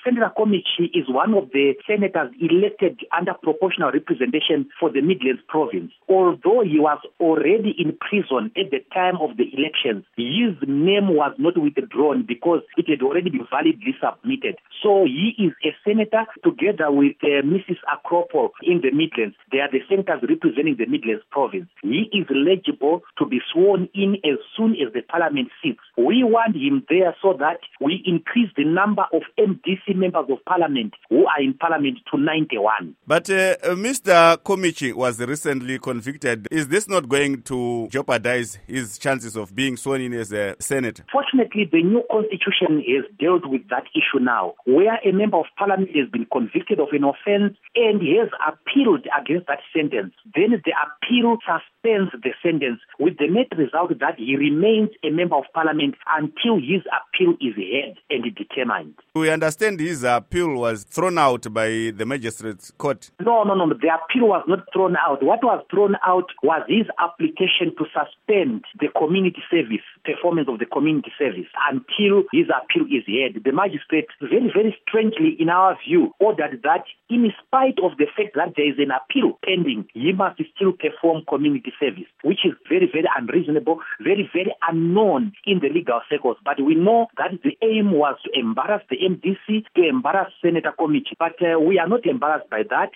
Senator Komichi is one of the senators elected under proportional representation for the Midlands province. Although he was already in prison at the time of the elections, his name was not withdrawn because it had already been validly submitted. So he is a senator together with Mrs. Akropo in the Midlands. They are the senators representing the Midlands province. He is eligible to be sworn in as soon as the parliament sits. We want him there so that we increase the number of MDC members of parliament who are in parliament to 91. But Mr. Komichi was recently convicted. Is this not going to jeopardize his chances of being sworn in as a senator? Fortunately, the new constitution has dealt with that issue now, where a member of parliament has been convicted of an offense and he has appealed against that sentence. Then the appeal suspends the sentence with the net result that he remains a member of parliament until his appeal is heard and determined. We understand his appeal was thrown out by the magistrate's court. No. The appeal was not thrown out. What was thrown out was his application to suspend the community service, performance of the community service, until his appeal is heard. The magistrate, very, very strangely, in our view, ordered that in spite of the fact that there is an appeal pending, he must still perform community service, which is very, very unreasonable, very, very unknown in the legal circles. But we know that the aim was to embarrass the MDC, to embarrass Senator Komichi. But we are not embarrassed by that.